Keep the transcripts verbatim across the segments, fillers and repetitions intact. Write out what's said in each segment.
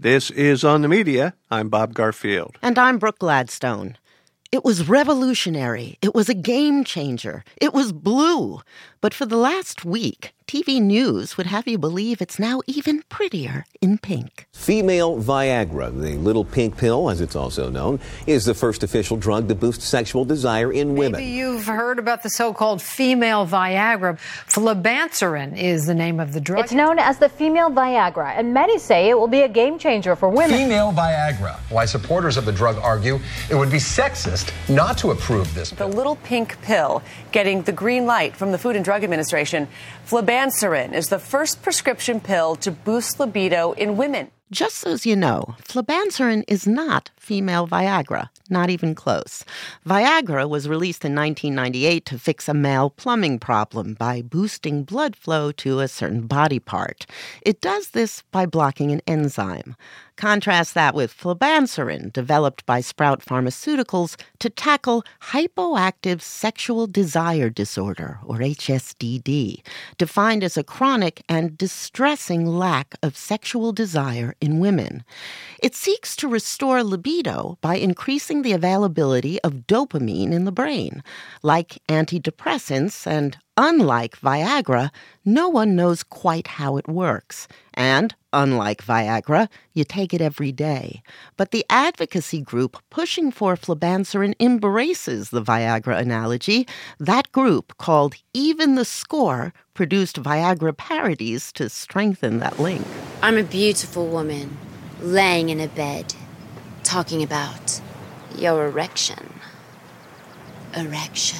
This is On the Media. I'm Bob Garfield. And I'm Brooke Gladstone. It was revolutionary. It was a game changer. It was blue. But for the last week, T V news would have you believe it's now even prettier in pink. Female Viagra, the little pink pill, as it's also known, is the first official drug to boost sexual desire in women. Maybe you've heard about the so-called female Viagra. Flibanserin is the name of the drug. It's known as the female Viagra, and many say it will be a game changer for women. Female Viagra. Why supporters of the drug argue it would be sexist not to approve this pill. The little pink pill getting the green light from the Food and Drug Administration. Flibanserin is the first prescription pill to boost libido in women. Just so you know, flibanserin is not female Viagra, not even close. Viagra was released in nineteen ninety-eight to fix a male plumbing problem by boosting blood flow to a certain body part. It does this by blocking an enzyme. Contrast that with flibanserin, developed by Sprout Pharmaceuticals to tackle hypoactive sexual desire disorder, or H S D D, defined as a chronic and distressing lack of sexual desire in women. It seeks to restore libido by increasing the availability of dopamine in the brain. Like antidepressants and unlike Viagra, no one knows quite how it works. And, unlike Viagra, you take it every day. But the advocacy group pushing for flibanserin embraces the Viagra analogy. That group, called Even the Score, produced Viagra parodies to strengthen that link. I'm a beautiful woman, laying in a bed, talking about your erection. Erection.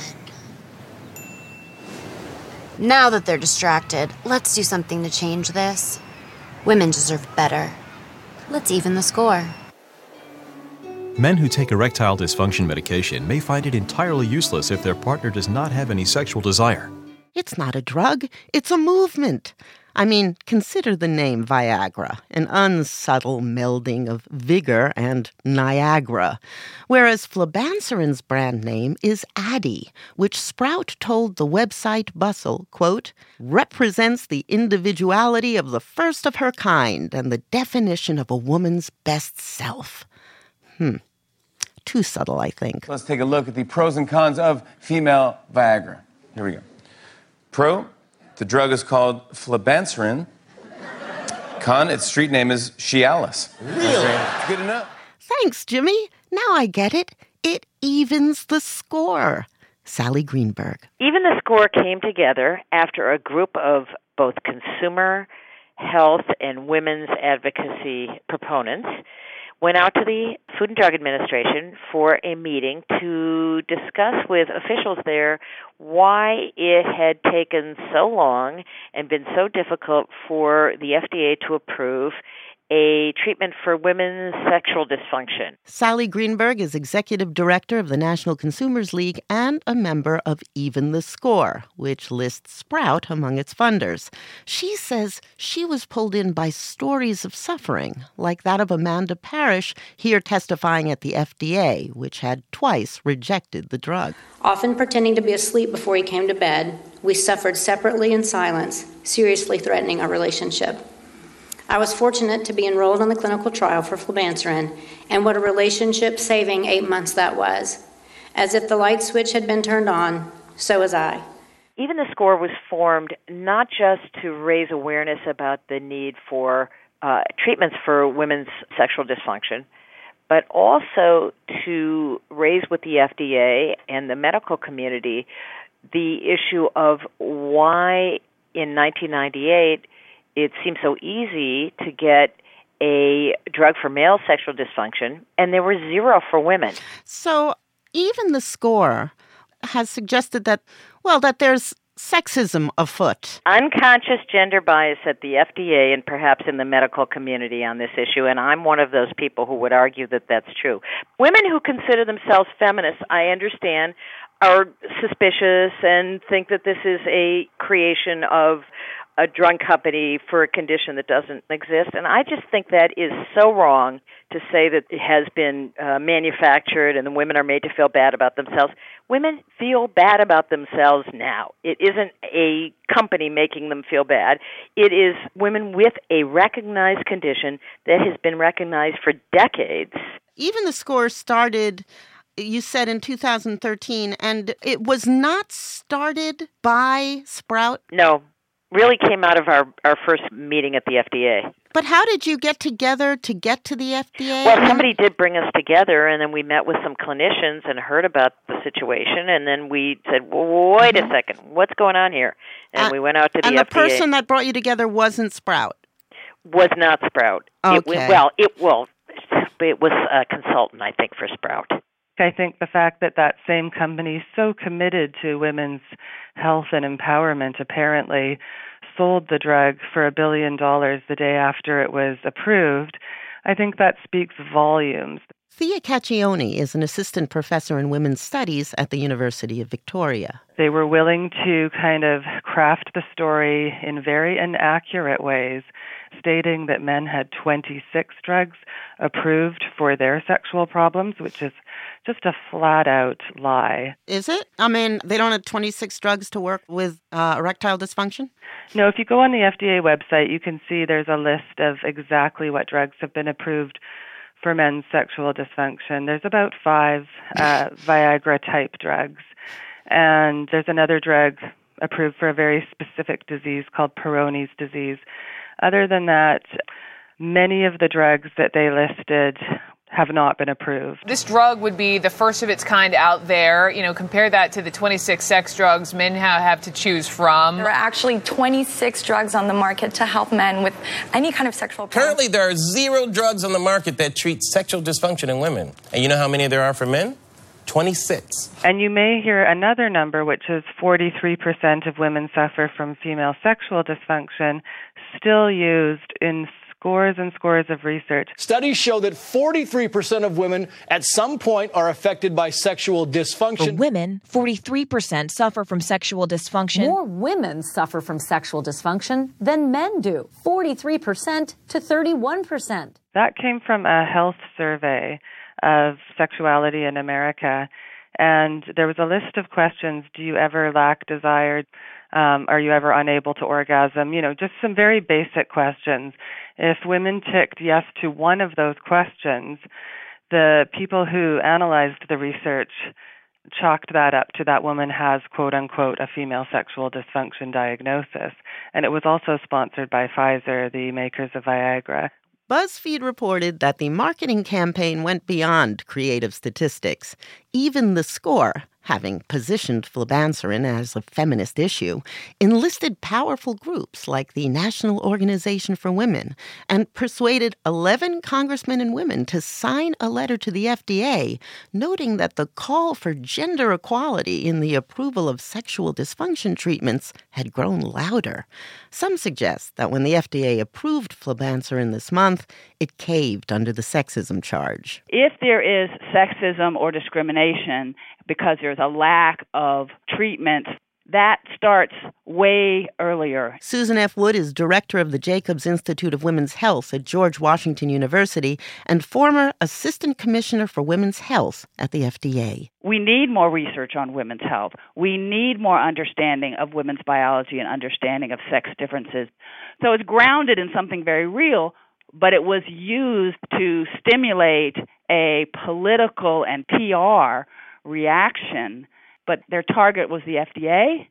Now that they're distracted, let's do something to change this. Women deserve better. Let's even the score. Men who take erectile dysfunction medication may find it entirely useless if their partner does not have any sexual desire. It's not a drug, it's a movement. I mean, consider the name Viagra, an unsubtle melding of vigor and Niagara, whereas flibanserin's brand name is Addyi, which Sprout told the website Bustle, quote, represents the individuality of the first of her kind and the definition of a woman's best self. Hmm. Too subtle, I think. Let's take a look at the pros and cons of female Viagra. Here we go. Pro, the drug is called flibanserin. Con, its street name is Cialis. Really? It's good enough. Thanks, Jimmy. Now I get it. It evens the score. Sally Greenberg. Even the Score came together after a group of both consumer, health, and women's advocacy proponents went out to the Food and Drug Administration for a meeting to discuss with officials there why it had taken so long and been so difficult for the F D A to approve a treatment for women's sexual dysfunction. Sally Greenberg is executive director of the National Consumers League and a member of Even the Score, which lists Sprout among its funders. She says she was pulled in by stories of suffering, like that of Amanda Parrish, here testifying at the F D A, which had twice rejected the drug. Often pretending to be asleep before he came to bed, we suffered separately in silence, seriously threatening our relationship. I was fortunate to be enrolled on the clinical trial for flibanserin, and what a relationship-saving eight months that was. As if the light switch had been turned on, so was I. Even the Score was formed not just to raise awareness about the need for uh, treatments for women's sexual dysfunction, but also to raise with the F D A and the medical community the issue of why in nineteen ninety-eight it seemed so easy to get a drug for male sexual dysfunction, and there were zero for women. So Even the Score has suggested that, well, that there's sexism afoot. Unconscious gender bias at the F D A and perhaps in the medical community on this issue, and I'm one of those people who would argue that that's true. Women who consider themselves feminists, I understand, are suspicious and think that this is a creation of a drug company for a condition that doesn't exist. And I just think that is so wrong to say that it has been uh, manufactured and the women are made to feel bad about themselves. Women feel bad about themselves now. It isn't a company making them feel bad. It is women with a recognized condition that has been recognized for decades. Even the score started, you said, in two thousand thirteen, and it was not started by Sprout? No. Really came out of our, our first meeting at the F D A. But how did you get together to get to the F D A? Well, somebody did bring us together, and then we met with some clinicians and heard about the situation, and then we said, well, wait mm-hmm. a second, what's going on here? And uh, we went out to the and F D A. And the person that brought you together wasn't Sprout? Was not Sprout. Okay. It was, well, it, well, it was a consultant, I think, for Sprout. I think the fact that that same company is so committed to women's health and empowerment apparently sold the drug for a billion dollars the day after it was approved, I think that speaks volumes. Thea Cacchione is an assistant professor in women's studies at the University of Victoria. They were willing to kind of craft the story in very inaccurate ways, stating that men had twenty-six drugs approved for their sexual problems, which is just a flat-out lie. Is it? I mean, they don't have twenty-six drugs to work with uh, erectile dysfunction? No, if you go on the F D A website, you can see there's a list of exactly what drugs have been approved for men's sexual dysfunction. There's about five uh, Viagra-type drugs. And there's another drug approved for a very specific disease called Peyronie's disease. Other than that, many of the drugs that they listed have not been approved. This drug would be the first of its kind out there. You know, compare that to the twenty-six sex drugs men have to choose from. There are actually twenty-six drugs on the market to help men with any kind of sexual problem. Currently, there are zero drugs on the market that treat sexual dysfunction in women. And you know how many there are for men? twenty-six. And you may hear another number, which is forty-three percent of women suffer from female sexual dysfunction, still used in scores and scores of research. Studies show that forty-three percent of women at some point are affected by sexual dysfunction. For women, forty-three percent suffer from sexual dysfunction. More women suffer from sexual dysfunction than men do, forty-three percent to thirty-one percent. That came from a health survey of sexuality in America. And there was a list of questions. Do you ever lack desire? Um, are you ever unable to orgasm? You know, just some very basic questions. If women ticked yes to one of those questions, the people who analyzed the research chalked that up to that woman has, quote unquote, a female sexual dysfunction diagnosis. And it was also sponsored by Pfizer, the makers of Viagra. BuzzFeed reported that the marketing campaign went beyond creative statistics. Even The Score, having positioned flibanserin as a feminist issue, enlisted powerful groups like the National Organization for Women and persuaded eleven congressmen and women to sign a letter to the F D A noting that the call for gender equality in the approval of sexual dysfunction treatments had grown louder. Some suggest that when the F D A approved flibanserin this month, it caved under the sexism charge. If there is sexism or discrimination because there's a lack of treatment, that starts way earlier. Susan F. Wood is director of the Jacobs Institute of Women's Health at George Washington University and former assistant commissioner for women's health at the F D A. We need more research on women's health. We need more understanding of women's biology and understanding of sex differences. So it's grounded in something very real, but it was used to stimulate a political and P R reaction. But their target was the F D A,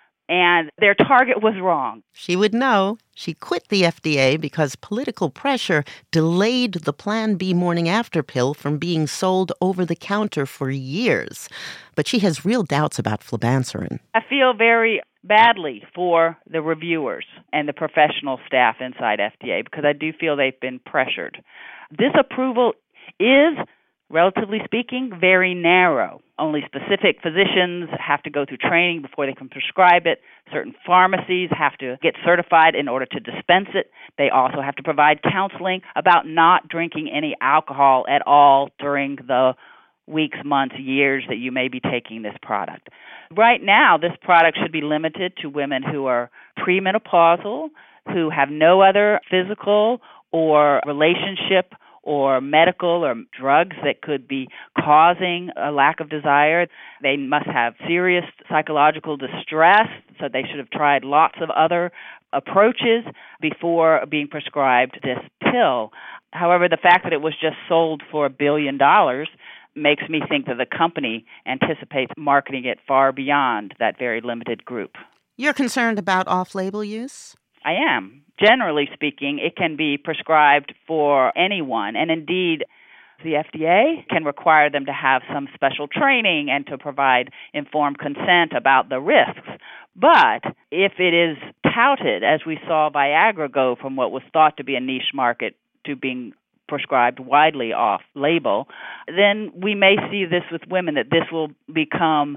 and their target was wrong. She would know. She quit the F D A because political pressure delayed the Plan B morning after pill from being sold over the counter for years. But she has real doubts about flibanserin. I feel very badly for the reviewers and the professional staff inside F D A because I do feel they've been pressured. This approval is, relatively speaking, very narrow. Only specific physicians have to go through training before they can prescribe it. Certain pharmacies have to get certified in order to dispense it. They also have to provide counseling about not drinking any alcohol at all during the weeks, months, years that you may be taking this product. Right now, this product should be limited to women who are premenopausal, who have no other physical or relationship or medical or drugs that could be causing a lack of desire. They must have serious psychological distress, so they should have tried lots of other approaches before being prescribed this pill. However, the fact that it was just sold for a billion dollars makes me think that the company anticipates marketing it far beyond that very limited group. You're concerned about off-label use? I am. Generally speaking, it can be prescribed for anyone, and indeed, the F D A can require them to have some special training and to provide informed consent about the risks. But if it is touted, as we saw Viagra go from what was thought to be a niche market to being prescribed widely off-label, then we may see this with women, that this will become,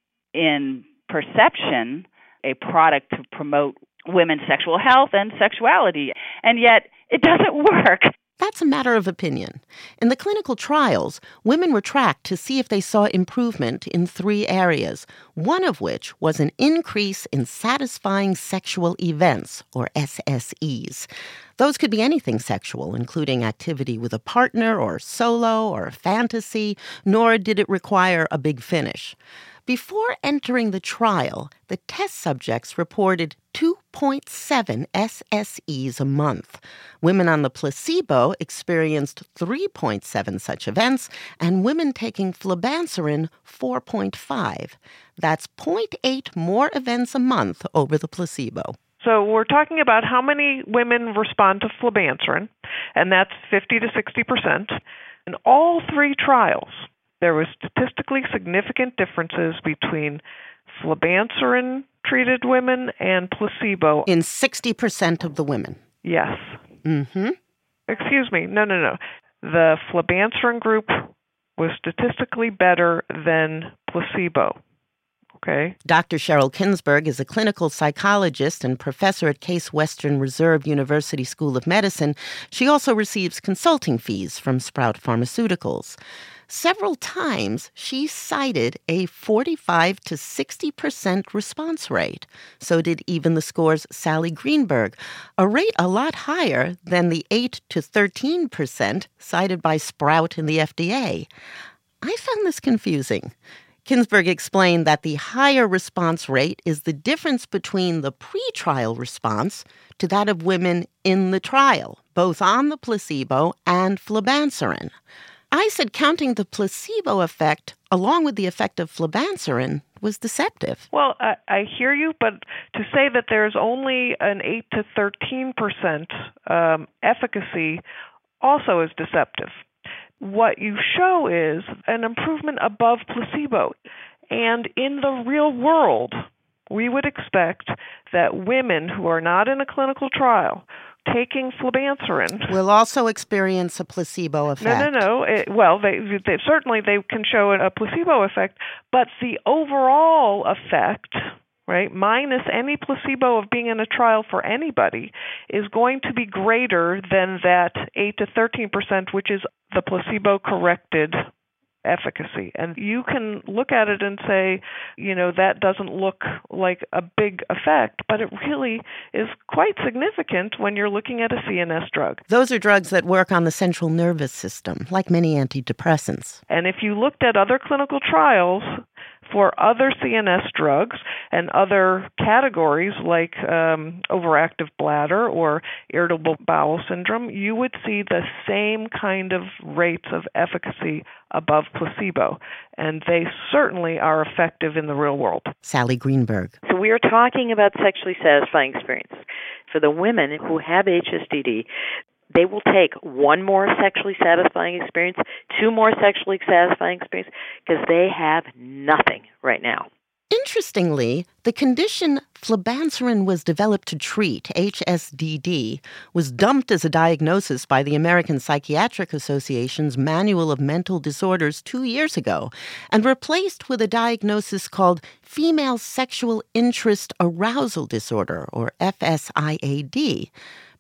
in perception, a product to promote women's sexual health and sexuality. And yet, it doesn't work. That's a matter of opinion. In the clinical trials, women were tracked to see if they saw improvement in three areas, one of which was an increase in satisfying sexual events, or S S Es. Those could be anything sexual, including activity with a partner or solo or fantasy, nor did it require a big finish. Before entering the trial, the test subjects reported two point seven S S Es a month. Women on the placebo experienced three point seven such events, and women taking flibanserin, four point five. That's zero point eight more events a month over the placebo. So we're talking about how many women respond to flibanserin, and that's fifty to sixty percent. In all three trials, there were statistically significant differences between flibanserin-treated women and placebo. In sixty percent of the women? Yes. Mm-hmm. Excuse me. No, no, no. The flibanserin group was statistically better than placebo. Okay. Doctor Cheryl Kinsberg is a clinical psychologist and professor at Case Western Reserve University School of Medicine. She also receives consulting fees from Sprout Pharmaceuticals. Several times, she cited a forty-five to sixty percent response rate. So did Even the Score's Sally Greenberg, a rate a lot higher than the eight to thirteen percent cited by Sprout and the F D A. I found this confusing. Kinsberg explained that the higher response rate is the difference between the pretrial response to that of women in the trial, both on the placebo and flibanserin. I said counting the placebo effect along with the effect of flibanserin was deceptive. Well, I, I hear you, but to say that there's only an eight to thirteen percent um, efficacy also is deceptive. What you show is an improvement above placebo. And in the real world, we would expect that women who are not in a clinical trial taking flibanserin will also experience a placebo effect. No, no, no. It, well, they, they certainly they can show a placebo effect, but the overall effect, right, minus any placebo of being in a trial for anybody, is going to be greater than that eight to thirteen percent, which is the placebo-corrected efficacy. And you can look at it and say, you know, that doesn't look like a big effect, but it really is quite significant when you're looking at a C N S drug. Those are drugs that work on the central nervous system, like many antidepressants. And if you looked at other clinical trials for other C N S drugs and other categories like um, overactive bladder or irritable bowel syndrome, you would see the same kind of rates of efficacy above placebo. And they certainly are effective in the real world. Sally Greenberg. So we are talking about sexually satisfying experience. For the women who have H S D D, they will take one more sexually satisfying experience, two more sexually satisfying experience, because they have nothing right now. Interestingly, the condition flibanserin was developed to treat, H S D D, was dumped as a diagnosis by the American Psychiatric Association's Manual of Mental Disorders two years ago and replaced with a diagnosis called Female Sexual Interest Arousal Disorder, or F S I A D.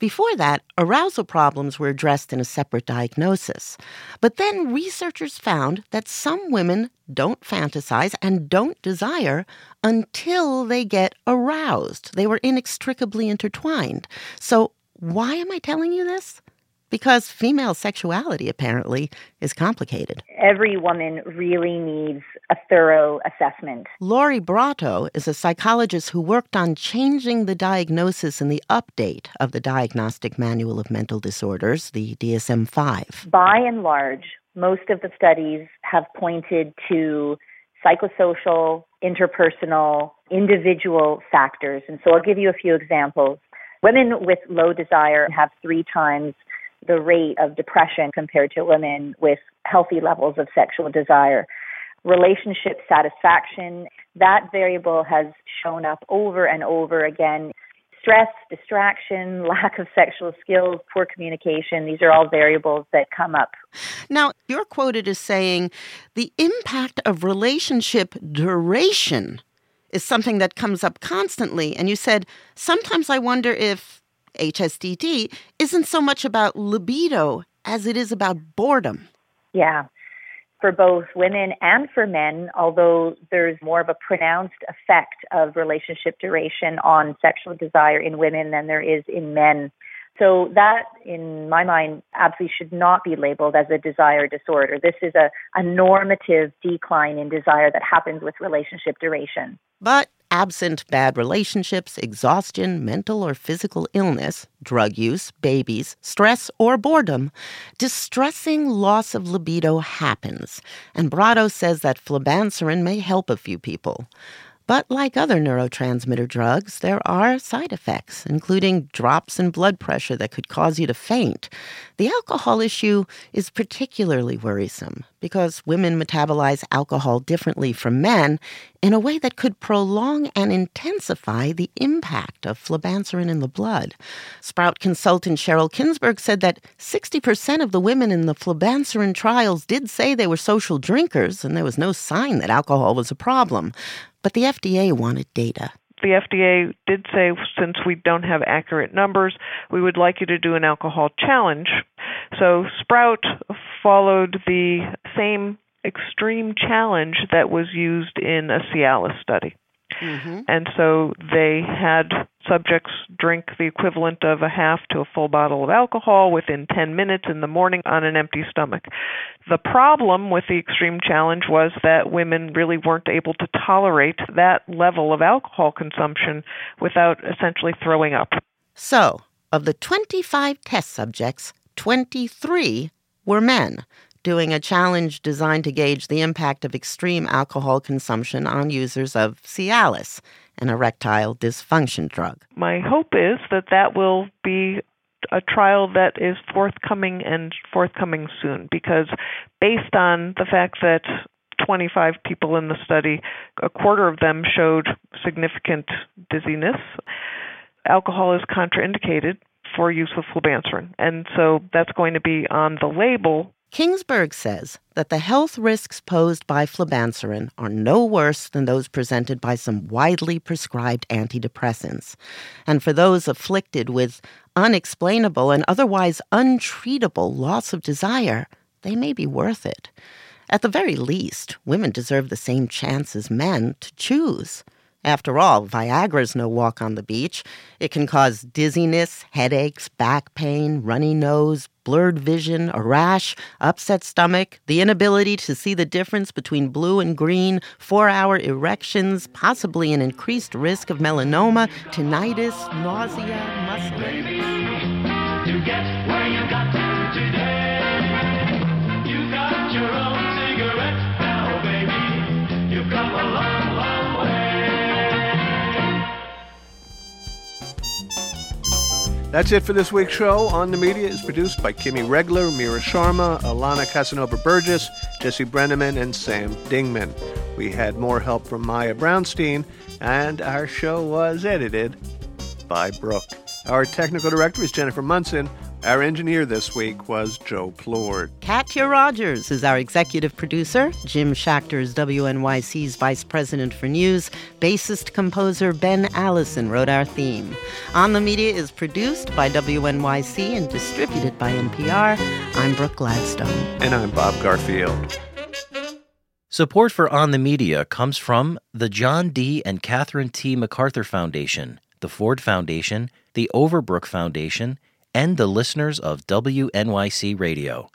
Before that, arousal problems were addressed in a separate diagnosis. But then researchers found that some women don't fantasize and don't desire until they get aroused. They were inextricably intertwined. So why am I telling you this? Because female sexuality, apparently, is complicated. Every woman really needs a thorough assessment. Lori Brotto is a psychologist who worked on changing the diagnosis in the update of the Diagnostic Manual of Mental Disorders, the D S M five. By and large, most of the studies have pointed to psychosocial, interpersonal, individual factors. And so I'll give you a few examples. Women with low desire have three times the rate of depression compared to women with healthy levels of sexual desire. Relationship satisfaction, that variable has shown up over and over again. Stress, distraction, lack of sexual skills, poor communication, these are all variables that come up. Now, you're quoted as saying, the impact of relationship duration is something that comes up constantly. And you said, sometimes I wonder if H S D D isn't so much about libido as it is about boredom. Yeah. For both women and for men, although there's more of a pronounced effect of relationship duration on sexual desire in women than there is in men. So that, in my mind, absolutely should not be labeled as a desire disorder. This is a, a normative decline in desire that happens with relationship duration. But absent bad relationships, exhaustion, mental or physical illness, drug use, babies, stress, or boredom, distressing loss of libido happens. And Brotto says that flibanserin may help a few people. But like other neurotransmitter drugs, there are side effects, including drops in blood pressure that could cause you to faint. The alcohol issue is particularly worrisome because women metabolize alcohol differently from men in a way that could prolong and intensify the impact of flibanserin in the blood. Sprout consultant Cheryl Kinsberg said that sixty percent of the women in the flibanserin trials did say they were social drinkers, and there was no sign that alcohol was a problem. But the F D A wanted data. The F D A did say, since we don't have accurate numbers, we would like you to do an alcohol challenge. So Sprout followed the same extreme challenge that was used in a Cialis study. Mm-hmm. And so they had subjects drink the equivalent of a half to a full bottle of alcohol within ten minutes in the morning on an empty stomach. The problem with the extreme challenge was that women really weren't able to tolerate that level of alcohol consumption without essentially throwing up. So, of the twenty-five test subjects, twenty-three were men, doing a challenge designed to gauge the impact of extreme alcohol consumption on users of Cialis, an erectile dysfunction drug. My hope is that that will be a trial that is forthcoming and forthcoming soon, because based on the fact that twenty-five people in the study, a quarter of them showed significant dizziness, alcohol is contraindicated for use of flibanserin, and so that's going to be on the label. Kinsberg says that the health risks posed by flibanserin are no worse than those presented by some widely prescribed antidepressants. And for those afflicted with unexplainable and otherwise untreatable loss of desire, they may be worth it. At the very least, women deserve the same chance as men to choose. After all, Viagra's no walk on the beach. It can cause dizziness, headaches, back pain, runny nose, blurred vision, a rash, upset stomach, the inability to see the difference between blue and green, four-hour erections, possibly an increased risk of melanoma, tinnitus, nausea, muscle aches. To get where you got to today, you got your own cigarette now, baby. You've come a long, long way. That's it for this week's show. On the Media is produced by Kimmy Regler, Mira Sharma, Alana Casanova-Burgess, Jesse Brenneman, and Sam Dingman. We had more help from Maya Brownstein, and our show was edited by Brooke. Our technical director is Jennifer Munson. Our engineer this week was Joe Plord. Katya Rogers is our executive producer. Jim Schachter is W N Y C's vice president for news. Bassist-composer Ben Allison wrote our theme. On the Media is produced by W N Y C and distributed by N P R. I'm Brooke Gladstone. And I'm Bob Garfield. Support for On the Media comes from the John D. and Catherine T. MacArthur Foundation, the Ford Foundation, the Overbrook Foundation, and the listeners of W N Y C Radio.